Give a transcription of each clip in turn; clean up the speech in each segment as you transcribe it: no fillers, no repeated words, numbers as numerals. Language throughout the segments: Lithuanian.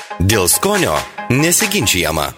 Dėl skonio nesiginčijama.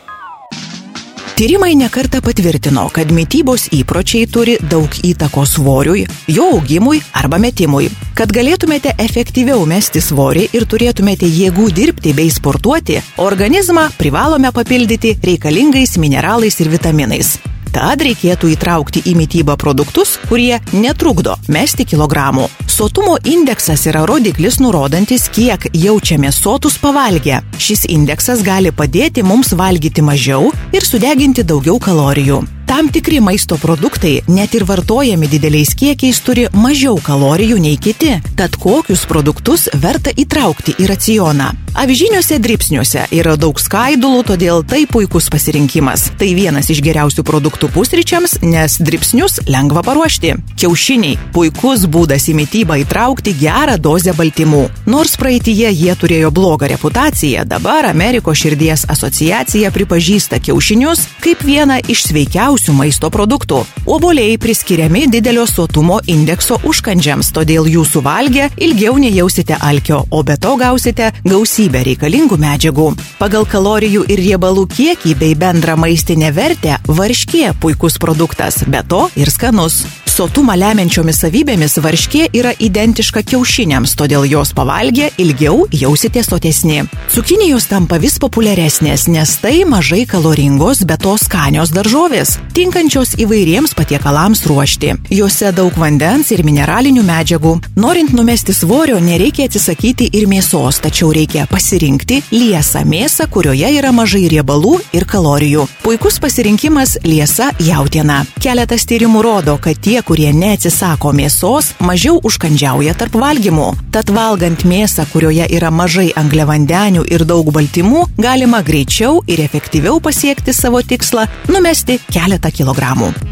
Tyrimai nekartą patvirtino, kad mitybos įpročiai turi daug įtakos svoriui, jo augimui arba metimui. Kad galėtumėte efektyviau mesti svorį ir turėtumėte jėgų dirbti bei sportuoti, organizmą privalome papildyti reikalingais mineralais ir vitaminais. Tad reikėtų įtraukti į mitybą produktus, kurie netrukdo mesti kilogramų. Sotumo indeksas yra rodiklis nurodantis, kiek jaučiamės sotus pavalgę. Šis indeksas gali padėti mums valgyti mažiau ir sudeginti daugiau kalorijų. Tam tikri maisto produktai, net ir vartojami dideliais kiekiais, turi mažiau kalorijų nei kiti. Tad kokius produktus verta įtraukti į racioną? Avižiniuose dribsniuose yra daug skaidulų, todėl tai puikus pasirinkimas. Tai vienas iš geriausių produktų pusryčiams, nes dribsnius lengva paruošti. Kiaušiniai – puikus būdas į mitybą įtraukti gerą dozę baltymų. Nors praeityje jie turėjo blogą reputaciją, dabar Amerikos širdies asociacija pripažįsta kiaušinius kaip vieną iš sveikiausių maisto produktų. Obuoliai priskiriami didelio sotumo indekso užkandžiams, todėl jų suvalgę ilgiau nejausite alkio, o be to gausite gausybę reikalingų medžiagų. Pagal kalorijų ir riebalų kiekį bei bendrą maistinę vertę varškė puikus produktas, be to ir skanus. Sotumą lemiančiomis savybėmis varškė yra identiška kiaušiniams, todėl jos pavalgę ilgiau jausite sotesni. Cukinijos tampa vis populiaresnės, nes tai mažai kaloringos, be to skanios daržovės, tinkančios įvairiems patiekalams ruošti. Jose daug vandens ir mineralinių medžiagų. Norint numesti svorio, nereikia atsisakyti ir mėsos, tačiau reikia pasirinkti liesą mėsą, kurioje yra mažai riebalų ir kalorijų. Puikus pasirinkimas liesa jautiena. Keletas tyrimų rodo, kad tie, kurie neatsisako mėsos, mažiau užkandžiauja tarp valgymų. Tad valgant mėsą, kurioje yra mažai angliavandenių ir daug baltymų, galima greičiau ir efektyviau pasiekti savo tikslą – numesti keletą kilogramų.